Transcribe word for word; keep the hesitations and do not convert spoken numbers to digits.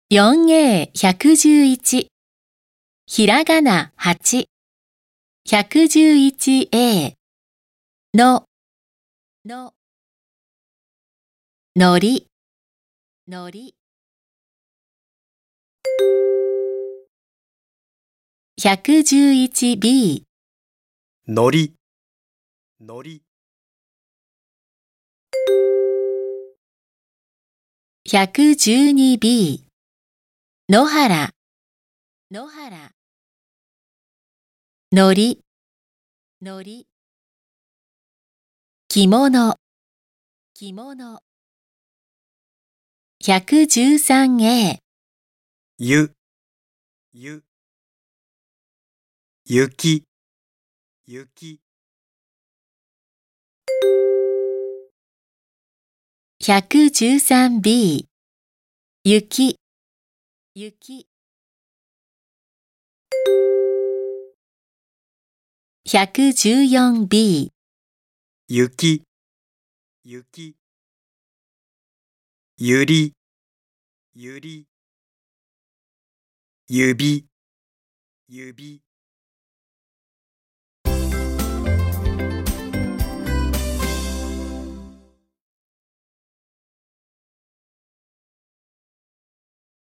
よんエーひゃくじゅういち ひらがなはち ひゃくじゅういちエー のののりのりひゃくじゅういちビーのりのりひゃくじゅうにビー 野原野原のりのり着物着物ひゃくじゅうさんエーゆゆ雪雪ひゃくじゅうさんビー 雪雪ひゃくじゅうよんビー雪雪ゆりゆり指指